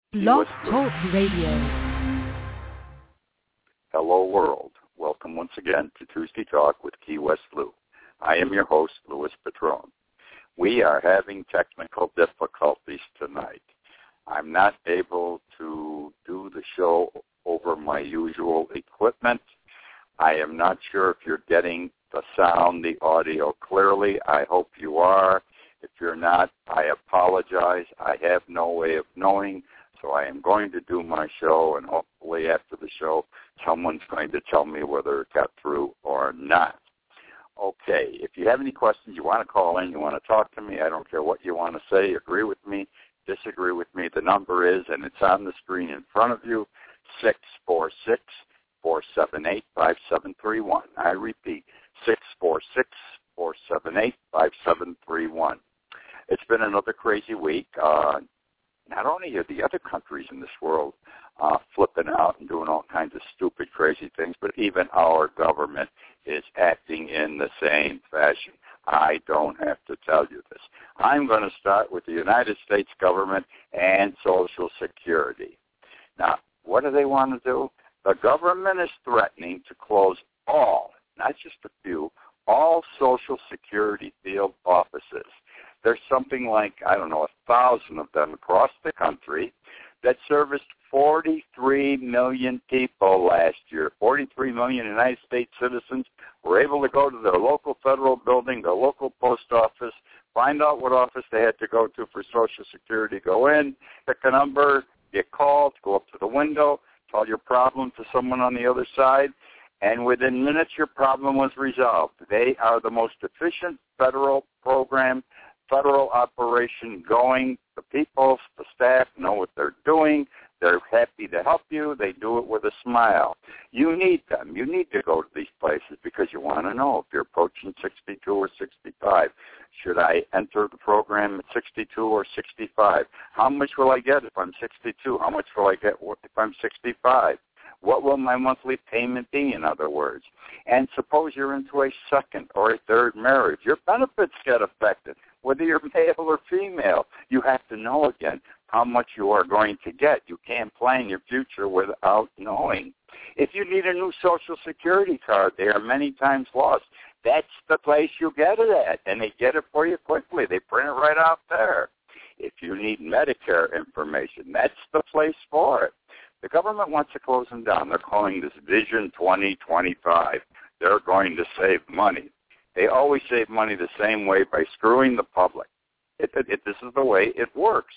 Blog Talk Radio. Hello, world. Welcome once again to Tuesday Talk with Key West Lou. I am your host, Louis Patron. We are having technical difficulties tonight. I'm not able to do the show over my usual equipment. I am not sure if you're getting the sound, the audio clearly. I hope you are. If you're not, I apologize. I have no way of knowing. So I am going to do my show, and hopefully after the show, someone's going to tell me whether it got through or not. Okay, if you have any questions, you want to call in, you want to talk to me, I don't care what you want to say, agree with me, disagree with me, the number is, and it's on the screen in front of you, 646-478-5731. I repeat, 646-478-5731. It's been another crazy week. Not only are the other countries in this world flipping out and doing all kinds of stupid, crazy things, but even our government is acting in the same fashion. I don't have to tell you this. I'm going to start with the United States government and Social Security. Now, what do they want to do? The government is threatening to close all, not just a few, all Social Security field offices. There's something like, 1,000 of them across the country that serviced 43 million people last year. 43 million United States citizens were able to go to their local federal building, their local post office, find out what office they had to go to for Social Security, go in, pick a number, get called, go up to the window, tell your problem to someone on the other side, and within minutes your problem was resolved. They are the most efficient federal program, federal operation going. The people, the staff know what they're doing. They're happy to help you. They do it with a smile. You need them. You need to go to these places because you want to know if you're approaching 62 or 65. Should I enter the program at 62 or 65? How much will I get if I'm 62? How much will I get if I'm 65? What will my monthly payment be, in other words? And suppose you're into a second or a third marriage. Your benefits get affected. Whether you're male or female, you have to know again how much you are going to get. You can't plan your future without knowing. If you need a new Social Security card, they are many times lost. That's the place you get it at, and they get it for you quickly. They print it right out there. If you need Medicare information, that's the place for it. The government wants to close them down. They're calling this Vision 2025. They're going to save money. They always save money the same way, by screwing the public. This is the way it works.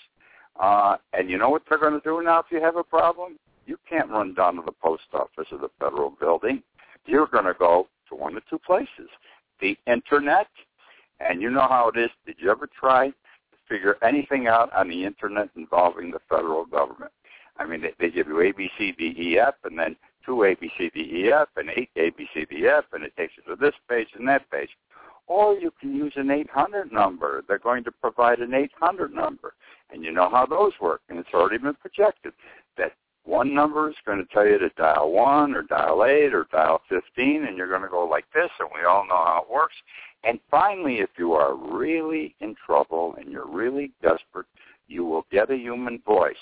And you know what they're going to do now if you have a problem? You can't run down to the post office or the federal building. You're going to go to one of two places. The Internet, and you know how it is. Did you ever try to figure anything out on the Internet involving the federal government? I mean, they give you A, B, C, D, E, F, and then 2 A, B, C, D, E, F, and 8 A, B, C, D, F, and it takes you to this page and that page. Or you can use an 800 number. They're going to provide an 800 number. And you know how those work, and it's already been projected. That one number is going to tell you to dial 1 or dial 8 or dial 15, and you're going to go like this, and we all know how it works. And finally, if you are really in trouble and you're really desperate, you will get a human voice.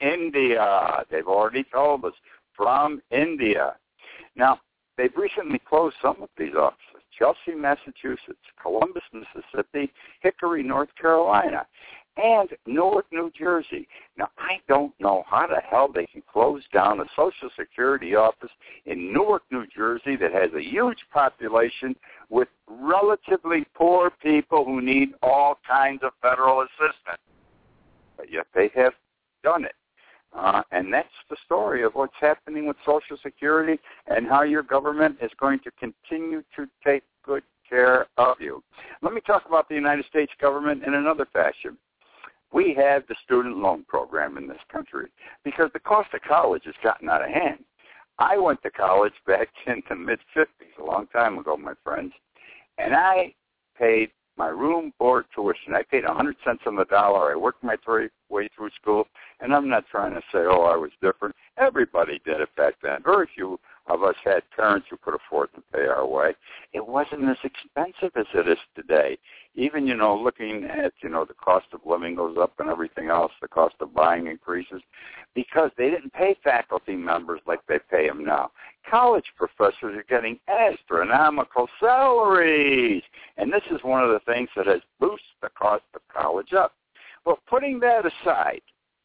India, they've already told us, from India. Now, they've recently closed some of these offices. Chelsea, Massachusetts, Columbus, Mississippi, Hickory, North Carolina, and Newark, New Jersey. Now, I don't know how the hell they can close down a Social Security office in Newark, New Jersey that has a huge population with relatively poor people who need all kinds of federal assistance. But yet they have done it. And that's the story of what's happening with Social Security and how your government is going to continue to take good care of you. Let me talk about the United States government in another fashion. We have the student loan program in this country because the cost of college has gotten out of hand. I went to college back in the mid-50s, a long time ago, my friends, and I paid my room, board, tuition. I paid 100 cents on the dollar. I worked my way through school, and I'm not trying to say, I was different. Everybody did it back then. Very few of us had parents who could afford to pay our way. It wasn't as expensive as it is today. Even, looking at, the cost of living goes up and everything else, the cost of buying increases. because they didn't pay faculty members like they pay them now. College professors are getting astronomical salaries, and this is one of the things that has boosted the cost of college up. But putting that aside,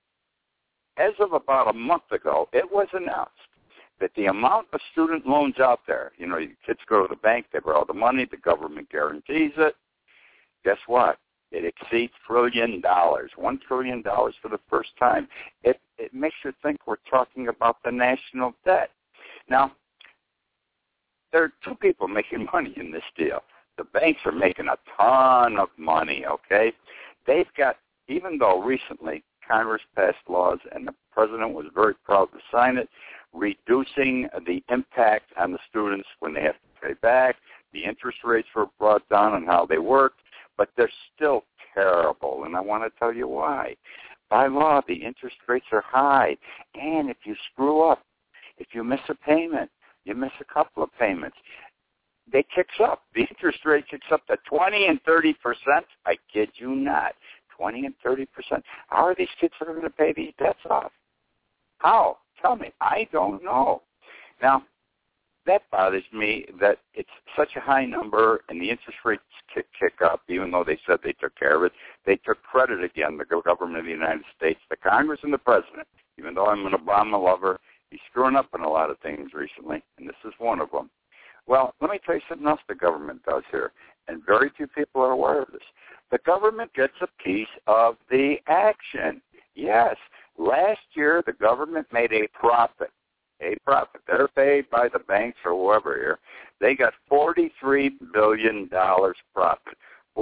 as of about a month ago, it was announced that the amount of student loans out there, kids go to the bank, they borrow the money, the government guarantees it. Guess what? It exceeds $1 trillion, $1 trillion for the first time. It makes you think we're talking about the national debt. Now, there are two people making money in this deal. The banks are making a ton of money, okay? They've got, even though recently Congress passed laws and the president was very proud to sign it, reducing the impact on the students when they have to pay back. The interest rates were brought down on how they work, but they're still terrible, and I want to tell you why. By law, the interest rates are high, and if you screw up, if you miss a payment, you miss a couple of payments, they kicks up. The interest rate kicks up to 20 and 30%. I kid you not, 20 and 30%. How are these kids ever going to pay these debts off? How? Tell me. I don't know. Now, that bothers me that it's such a high number and the interest rates kick up, even though they said they took care of it. They took credit again, the government of the United States, the Congress and the president. Even though I'm an Obama lover, he's screwing up in a lot of things recently, and this is one of them. Well, let me tell you something else the government does here, and very few people are aware of this. The government gets a piece of the action. Yes, last year the government made a profit. They're paid by the banks or whoever here. They got $43 billion profit,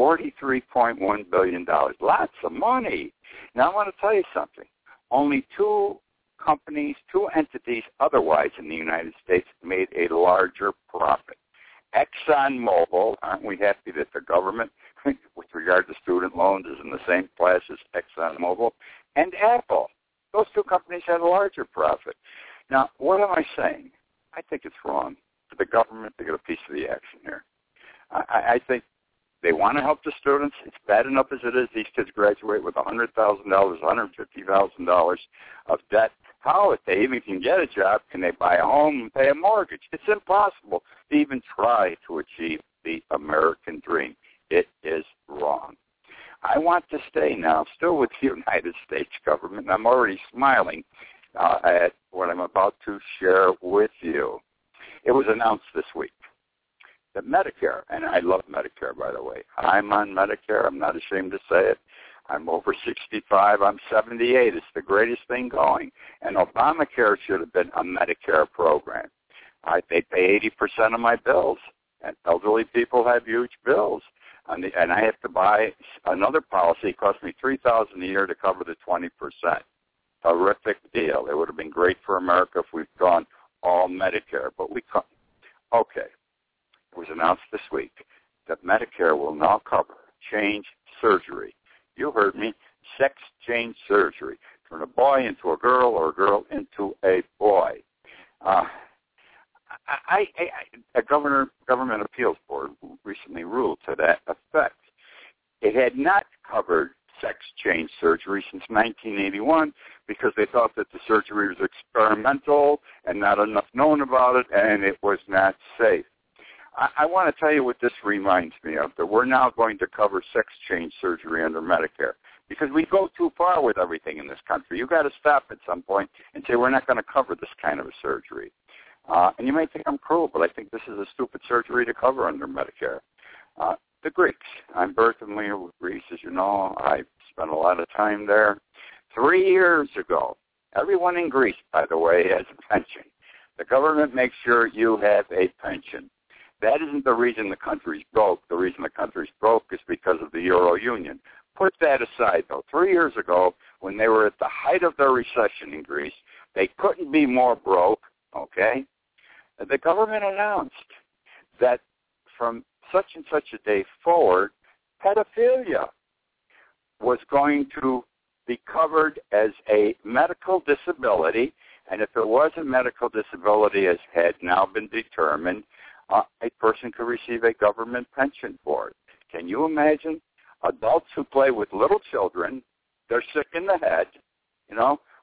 $43.1 billion. Lots of money. Now, I want to tell you something. Only two entities otherwise in the United States made a larger profit. ExxonMobil, aren't we happy that the government, with regard to student loans, is in the same class as ExxonMobil, and Apple. Those two companies had a larger profit. Now, what am I saying? I think it's wrong for the government to get a piece of the action here. I think they want to help the students. It's bad enough as it is. These kids graduate with $100,000, $150,000 of debt. How, if they even can get a job, can they buy a home and pay a mortgage? It's impossible to even try to achieve the American dream. It is wrong. I want to stay now still with the United States government. I'm already smiling at what I'm about to share with you. It was announced this week that Medicare, and I love Medicare, by the way. I'm on Medicare. I'm not ashamed to say it. I'm over 65. I'm 78. It's the greatest thing going. And Obamacare should have been a Medicare program. They pay 80% of my bills, and elderly people have huge bills. And I have to buy another policy. It costs me $3,000 a year to cover the 20%. Terrific deal. It would have been great for America if we'd gone all Medicare, but we couldn't. Okay. It was announced this week that Medicare will now cover change surgery. You heard me, sex change surgery. Turn a boy into a girl or a girl into a boy. A government appeals board recently ruled to that effect. It had not covered sex change surgery since 1981 because they thought that the surgery was experimental and not enough known about it, and it was not safe. I want to tell you what this reminds me of, that we're now going to cover sex change surgery under Medicare because we go too far with everything in this country. You've got to stop at some point and say we're not going to cover this kind of a surgery. And you may think I'm cruel, but I think this is a stupid surgery to cover under Medicare. The Greeks. I'm very familiar with Greece, as you know. I've spent a lot of time there. 3 years ago, everyone in Greece, by the way, has a pension. The government makes sure you have a pension. That isn't the reason the country's broke. The reason the country's broke is because of the Euro Union. Put that aside, though. 3 years ago, when they were at the height of their recession in Greece, they couldn't be more broke, okay? The government announced that from such and such a day forward, pedophilia was going to be covered as a medical disability, and if it was a medical disability, as had now been determined, a person could receive a government pension for it. Can you imagine? Adults who play with little children, they're sick in the head,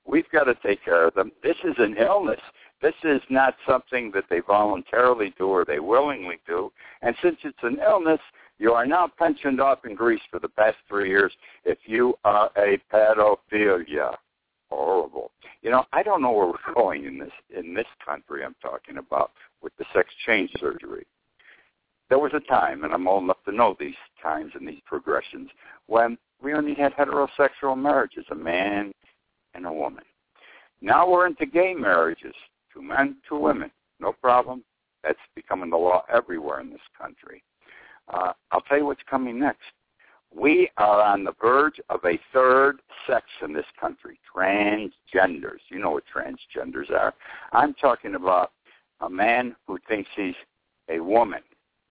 We've got to take care of them. This is an illness. This is not something that they voluntarily do or they willingly do. And since it's an illness, you are now pensioned off in Greece for the past 3 years if you are a pedophilia. Horrible. You know, I don't know where we're going in this country I'm talking about with the sex change surgery. There was a time, and I'm old enough to know these times and these progressions, when we only had heterosexual marriages, a man and a woman. Now we're into gay marriages, 2 men, 2 women. No problem. That's becoming the law everywhere in this country. I'll tell you what's coming next. We are on the verge of a third sex in this country, transgenders. You know what transgenders are. I'm talking about a man who thinks he's a woman,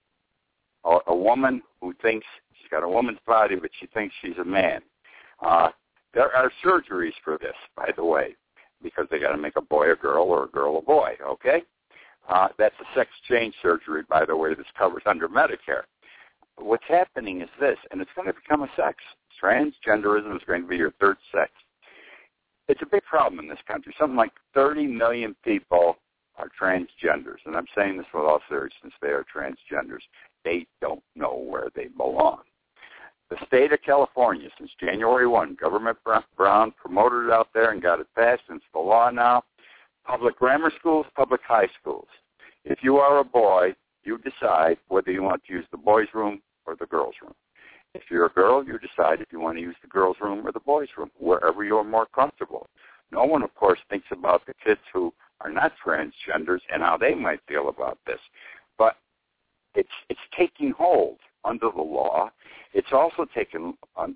or a woman who thinks she's got a woman's body, but she thinks she's a man. There are surgeries for this, by the way, because they got to make a boy a girl or a girl a boy, okay? That's a sex change surgery, by the way, that's covered under Medicare. What's happening is this, and it's going to become a sex. Transgenderism is going to be your third sex. It's a big problem in this country. Something like 30 million people are transgenders, and I'm saying this with all seriousness. They are transgenders. They don't know where they belong. The state of California, since January 1, Governor Brown promoted it out there and got it passed, and it's the law now. Public grammar schools, public high schools. If you are a boy, you decide whether you want to use the boys' room or the girls' room. If you're a girl, you decide if you want to use the girls' room or the boys' room, wherever you're more comfortable. No one, of course, thinks about the kids who are not transgenders and how they might feel about this. But it's taking hold under the law. It's also taken on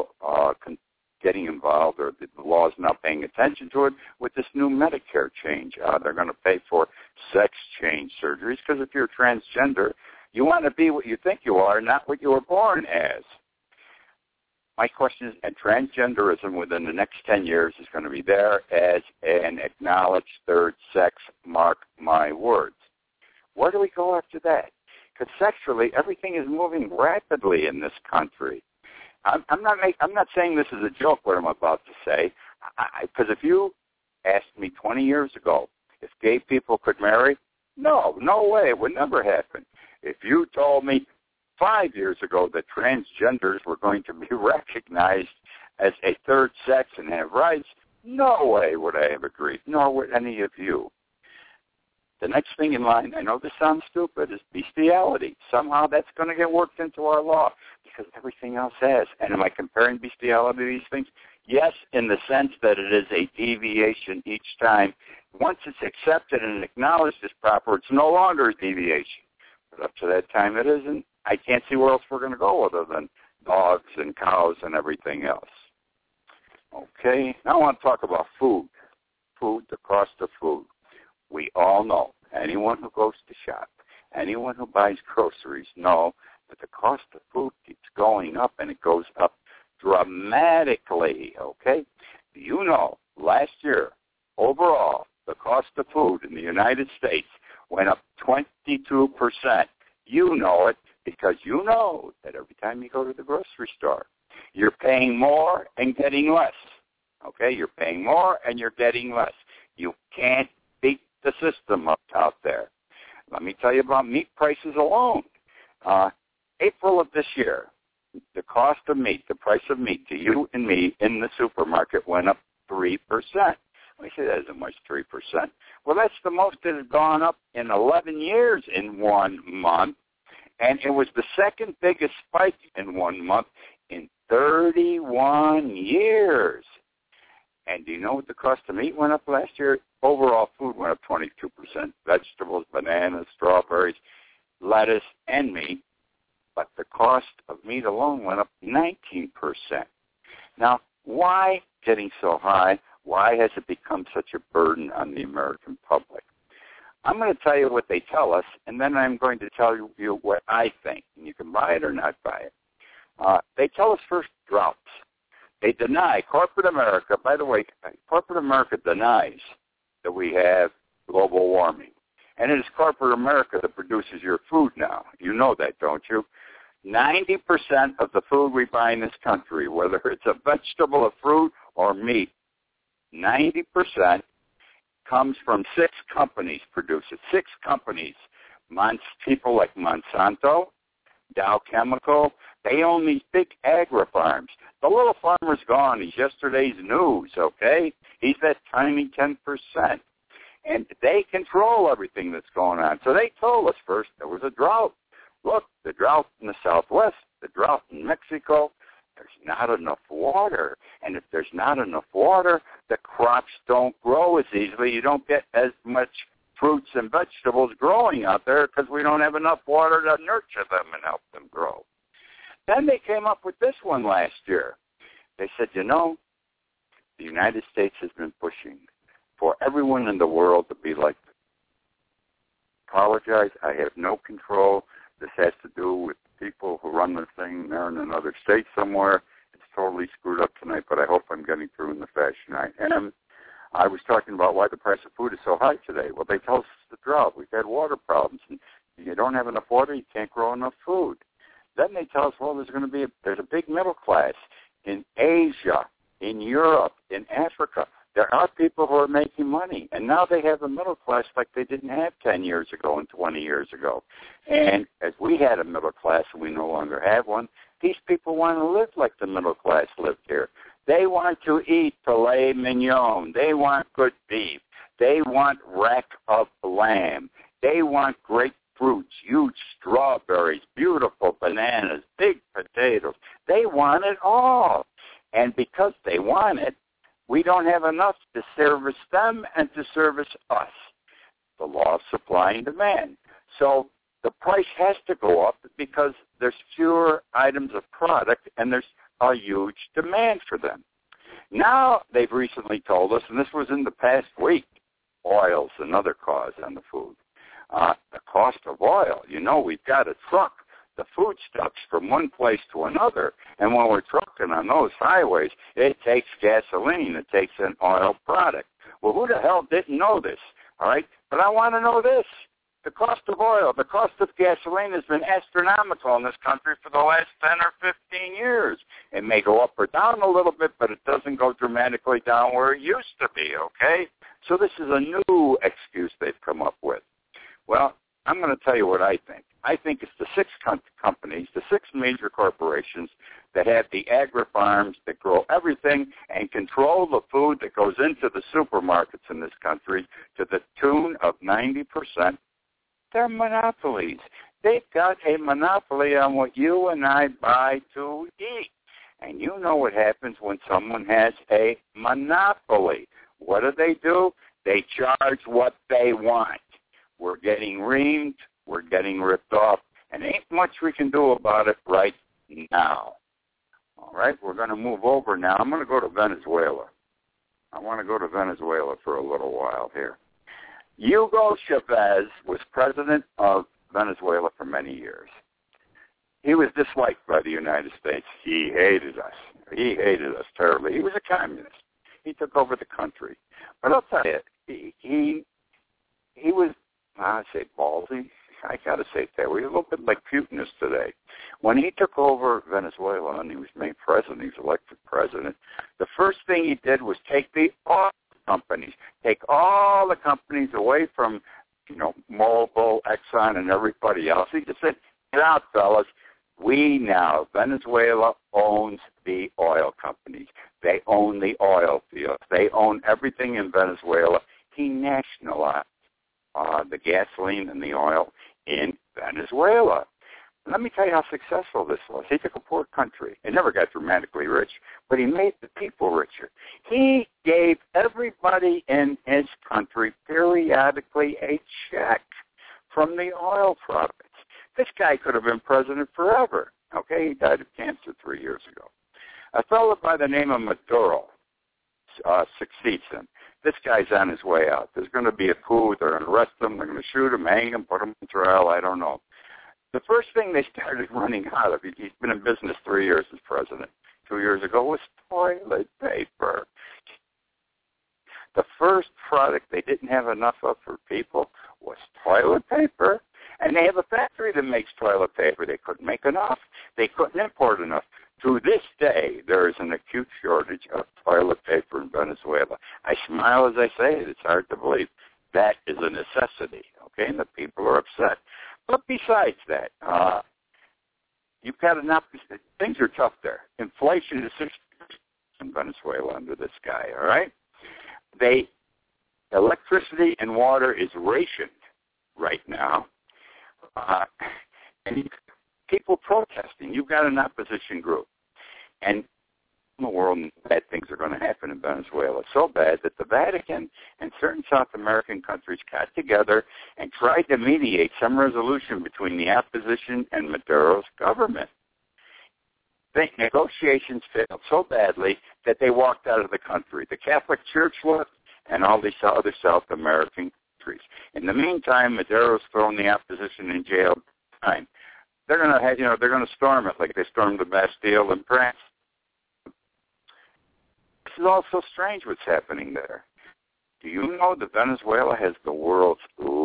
getting involved, or the law is now paying attention to it with this new Medicare change. They're going to pay for sex change surgeries because if you're transgender, you want to be what you think you are, not what you were born as. My question is, and transgenderism within the next 10 years is going to be there as an acknowledged third sex, mark my words. Where do we go after that? Because sexually, everything is moving rapidly in this country. I'm not saying this is a joke, what I'm about to say, because if you asked me 20 years ago if gay people could marry, no way, it would never happen. If you told me 5 years ago that transgenders were going to be recognized as a third sex and have rights, no way would I have agreed, nor would any of you. The next thing in line, I know this sounds stupid, is bestiality. Somehow that's going to get worked into our law because everything else has. And am I comparing bestiality to these things? Yes, in the sense that it is a deviation each time. Once it's accepted and acknowledged as proper, it's no longer a deviation. But up to that time it isn't. I can't see where else we're going to go other than dogs and cows and everything else. Okay, now I want to talk about food. Food, the cost of food. We all know, anyone who goes to shop, anyone who buys groceries know that the cost of food keeps going up, and it goes up dramatically, okay? You know, last year, overall, the cost of food in the United States went up 22%. You know it because you know that every time you go to the grocery store, you're paying more and getting less, okay? You're paying more and you're getting less. You can't beat the system out there. Let me tell you about meat prices alone. April of this year, the cost of meat, the price of meat to you and me in the supermarket went up 3%. We say that isn't much, 3%. Well, that's the most it has gone up in 11 years in 1 month, and it was the second biggest spike in 1 month in 31 years. And do you know what the cost of meat went up last year? Overall food went up 22%. Vegetables, bananas, strawberries, lettuce, and meat. But the cost of meat alone went up 19%. Now, why getting so high? Why has it become such a burden on the American public? I'm going to tell you what they tell us, and then I'm going to tell you what I think. And you can buy it or not buy it. They tell us first droughts. They deny, corporate America, by the way, corporate America denies that we have global warming. And it is corporate America that produces your food now. You know that, don't you? 90% of the food we buy in this country, whether it's a vegetable, a fruit, or meat, 90% comes from 6 companies produce it. 6 companies. People like Monsanto, Dow Chemical, they own these big agri-farms. The little farmer's gone. He's yesterday's news, okay? He's that tiny 10%. And they control everything that's going on. So they told us first there was a drought. Look, the drought in the Southwest, the drought in Mexico, there's not enough water. And if there's not enough water, the crops don't grow as easily. You don't get as much fruits and vegetables growing out there because we don't have enough water to nurture them and help them grow. Then they came up with this one last year. They said, the United States has been pushing for everyone in the world to be like this. Apologize, I have no control. This has to do with people who run the thing. They're in another state somewhere. It's totally screwed up tonight, but I hope I'm getting through in the fashion I am. I was talking about why the price of food is so high today. Well, they tell us it's the drought. We've had water problems. And if you don't have enough water, you can't grow enough food. Then they tell us, well, there's a big middle class in Asia, in Europe, in Africa. There are people who are making money, and now they have a middle class like they didn't have 10 years ago and 20 years ago. And as we had a middle class and we no longer have one, these people want to live like the middle class lived here. They want to eat filet mignon. They want good beef. They want rack of lamb. They want great fruits, huge strawberries, beautiful bananas, big potatoes. They want it all. And because they want it, we don't have enough to service them and to service us. The law of supply and demand. So the price has to go up because there's fewer items of product and there's a huge demand for them. Now they've recently told us, and this was in the past week, oil's another cause on the food. The cost of oil. We've got to truck the foodstuffs from one place to another, and when we're trucking on those highways, it takes gasoline. It takes an oil product. Well, who the hell didn't know this? All right? But I want to know this. The cost of oil, the cost of gasoline has been astronomical in this country for the last 10 or 15 years. It may go up or down a little bit, but it doesn't go dramatically down where it used to be, okay? So this is a new excuse they've come up with. Well, I'm going to tell you what I think. I think it's the 6 companies, the 6 major corporations that have the agri-farms that grow everything and control the food that goes into the supermarkets in this country to the tune of 90%. They're monopolies. They've got a monopoly on what you and I buy to eat. And you know what happens when someone has a monopoly. What do? They charge what they want. We're getting reamed. We're getting ripped off. And ain't much we can do about it right now. All right, we're going to move over now. I'm going to go to Venezuela. I want to go to Venezuela for a little while here. Hugo Chavez was president of Venezuela for many years. He was disliked by the United States. He hated us. He hated us terribly. He was a communist. He took over the country. But I'll tell you, he was, I say ballsy. I got to say it that way. A little bit like Putin is today. When he took over Venezuela and he was made president, he was elected president, the first thing he did was take the oil companies, take all the companies away from, Mobil, Exxon, and everybody else. He just said, get out, fellas. Venezuela owns the oil companies. They own the oil fields. They own everything in Venezuela. He nationalized the gasoline and the oil in Venezuela. Let me tell you how successful this was. He took a poor country. It never got dramatically rich, but he made the people richer. He gave everybody in his country periodically a check from the oil profits. This guy could have been president forever. Okay, he died of cancer 3 years ago. A fellow by the name of Maduro succeeds him. This guy's on his way out. There's going to be a coup. They're going to arrest him. They're going to shoot him, hang him, put him in trial. I don't know. The first thing they started running out of, he's been in business 3 years as president, 2 years ago, was toilet paper. The first product they didn't have enough of for people was toilet paper. And they have a factory that makes toilet paper. They couldn't make enough. They couldn't import enough. To this day, there is an acute shortage of toilet paper in Venezuela. I smile as I say it. It's hard to believe. That is a necessity, okay? And the people are upset. But besides that, you've got enough. Things are tough there. Inflation is 60% in Venezuela under this guy, all right? Electricity and water is rationed right now. And people protesting. You've got an opposition group. And in the world, bad things are going to happen in Venezuela. So bad that the Vatican and certain South American countries got together and tried to mediate some resolution between the opposition and Maduro's government. The negotiations failed so badly that they walked out of the country. The Catholic Church left, and all these other South American countries. In the meantime, Maduro's thrown the opposition in jail. They're going to have, they're going to storm it like they stormed the Bastille in France. This is also strange what's happening there. Do you know that Venezuela has the world's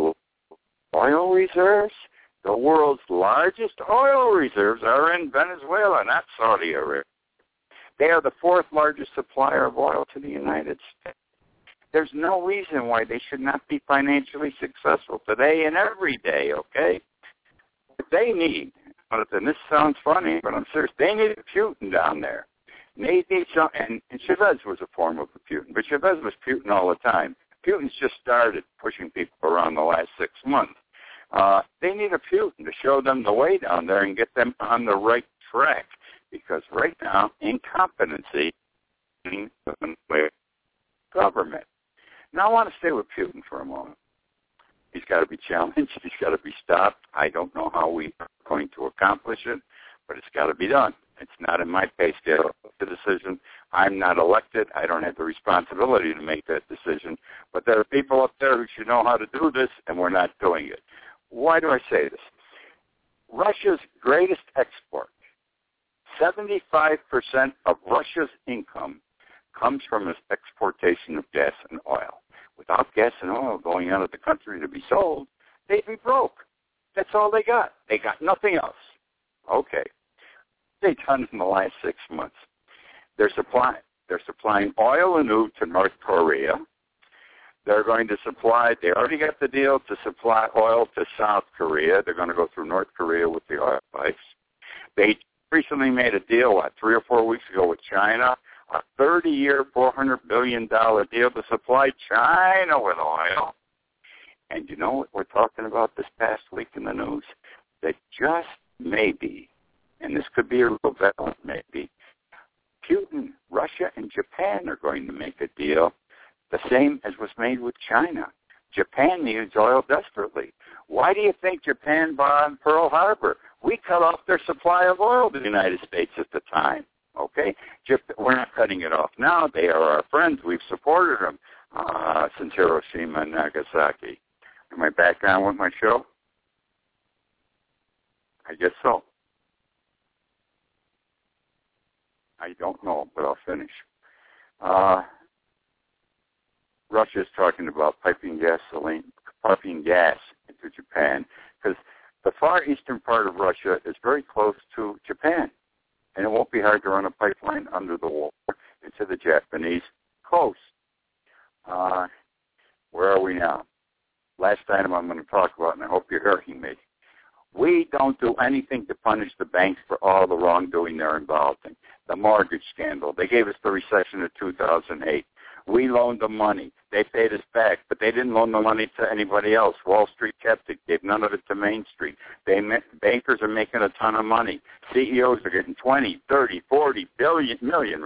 oil reserves? The world's largest oil reserves are in Venezuela, not Saudi Arabia. They are the fourth largest supplier of oil to the United States. There's no reason why they should not be financially successful today and every day, okay? What they need, and this sounds funny, but I'm serious, they need a Putin down there. They need some, and Chavez was a form of a Putin, but Chavez was Putin all the time. Putin's just started pushing people around the last 6 months. They need a Putin to show them the way down there and get them on the right track, because right now, incompetency is the government. Now, I want to stay with Putin for a moment. He's got to be challenged. He's got to be stopped. I don't know how we are going to accomplish it, but it's got to be done. It's not in my pay scale, the decision. I'm not elected. I don't have the responsibility to make that decision. But there are people up there who should know how to do this, and we're not doing it. Why do I say this? Russia's greatest export, 75% of Russia's income comes from its exportation of gas and oil. Without gas and oil going out of the country to be sold, they'd be broke. That's all they got. They got nothing else. Okay. They've done in the last 6 months. They're supplying oil anew to North Korea. They're going to supply, they already got the deal to supply oil to South Korea. They're going to go through North Korea with the oil pipes. They recently made a deal, 3 or 4 weeks ago with China, a 30-year, $400 billion deal to supply China with oil. And you know what we're talking about this past week in the news? That just maybe, and this could be a real valid maybe, Putin, Russia, and Japan are going to make a deal the same as was made with China. Japan needs oil desperately. Why do you think Japan bombed Pearl Harbor? We cut off their supply of oil to the United States at the time. Okay? We're not cutting it off now. They are our friends. We've supported them since Hiroshima and Nagasaki. Am I back on with my show? I guess so. I don't know, but I'll finish. Russia is talking about piping gas into Japan because the far eastern part of Russia is very close to Japan, and it won't be hard to run a pipeline under the water into the Japanese coast. Where are we now? Last item I'm going to talk about, and I hope you're hearing me. We don't do anything to punish the banks for all the wrongdoing they're involved in. The mortgage scandal. They gave us the recession of 2008. We loaned them money. They paid us back, but they didn't loan the money to anybody else. Wall Street kept it, gave none of it to Main Street. Bankers are making a ton of money. CEOs are getting $20, $30, $40 million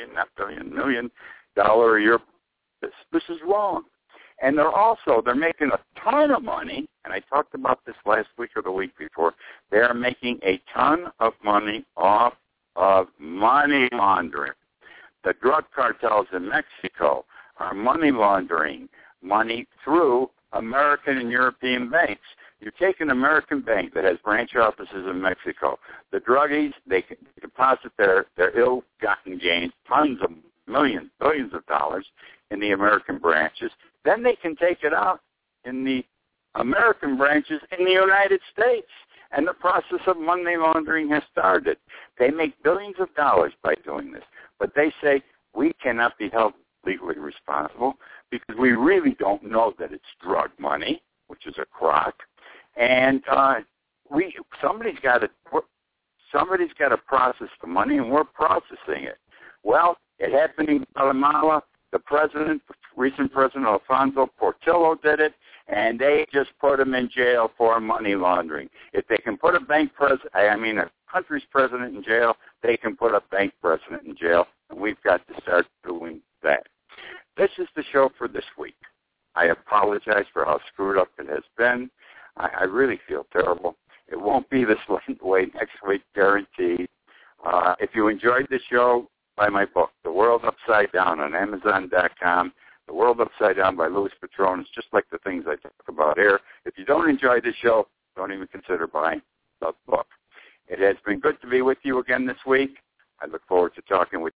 a year. This is wrong. And they're making a ton of money, and I talked about this last week or the week before. They're making a ton of money off of money laundering. The drug cartels in Mexico are money laundering money through American and European banks. You take an American bank that has branch offices in Mexico. The druggies, they can deposit their ill-gotten gains, tons of millions, billions of dollars in the American branches. Then they can take it out in the American branches in the United States. And the process of money laundering has started. They make billions of dollars by doing this. But they say we cannot be held legally responsible because we really don't know that it's drug money, which is a crock. And somebody's got to process the money, and we're processing it. Well, it happened in Guatemala. The recent president Alfonso Portillo did it, and they just put him in jail for money laundering. If they can put a country's president in jail, they can put a bank president in jail, and we've got to start doing that. This is the show for this week. I apologize for how screwed up it has been. I really feel terrible. It won't be this way next week, guaranteed. If you enjoyed the show, buy my book, The World Upside Down, on Amazon.com. The World Upside Down by Louis Patronis, just like the things I talk about here. If you don't enjoy the show, don't even consider buying the book. It has been good to be with you again this week. I look forward to talking with you.